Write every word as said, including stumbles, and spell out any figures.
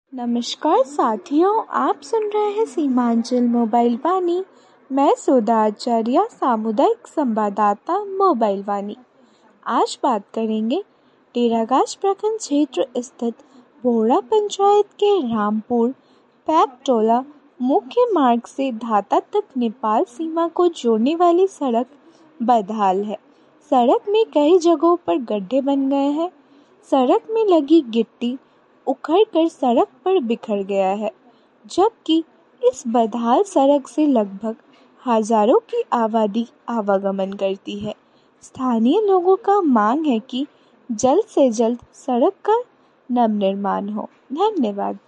नमस्कार साथियों, आप सुन रहे हैं सीमांचल मोबाइल वाणी। मैं सुधा आचार्य, सामुदायिक संवाददाता मोबाइल वाणी। आज बात करेंगे टेरागाछ प्रखंड क्षेत्र स्थित बोहरा पंचायत के रामपुर पैकटोला मुख्य मार्ग से धाता तक नेपाल सीमा को जोड़ने वाली सड़क बदहाल है। सड़क में कई जगहों पर गड्ढे बन गए हैं। सड़क में लगी गिट्टी उखड़कर सड़क पर बिखर गया है, जबकि इस बदहाल सड़क से लगभग हजारों की आबादी आवागमन करती है। स्थानीय लोगों का मांग है कि जल्द से जल्द सड़क का नवनिर्माण हो। धन्यवाद।